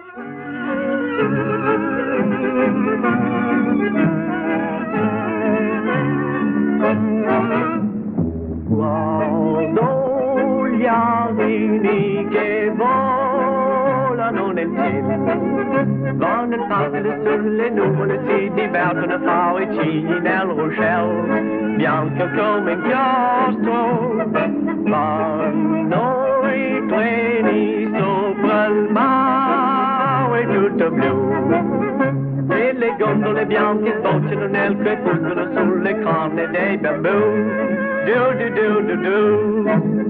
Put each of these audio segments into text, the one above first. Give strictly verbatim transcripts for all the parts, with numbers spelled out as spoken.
Guardo gli asini che volano nel cielo, vanno facile sulle nuvole, si divertono a fare i cigni nel ruscello, bianco come inchiostro, vanno i treni sopra il mare tutto blu, e le gondole bianche sbocciano nel crepuscolo sulle canne dei bambù. Do do do do do.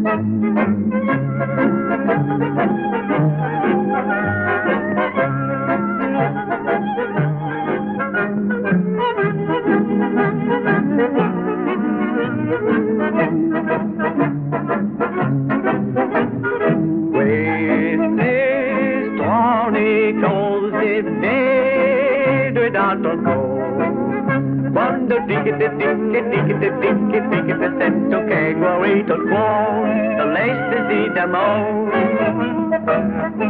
Queste strane cose vedo e tanto quando diggete, diggete, diggete, diggete, diggete, sento che è guarito il cuore dall'estasi d'amore.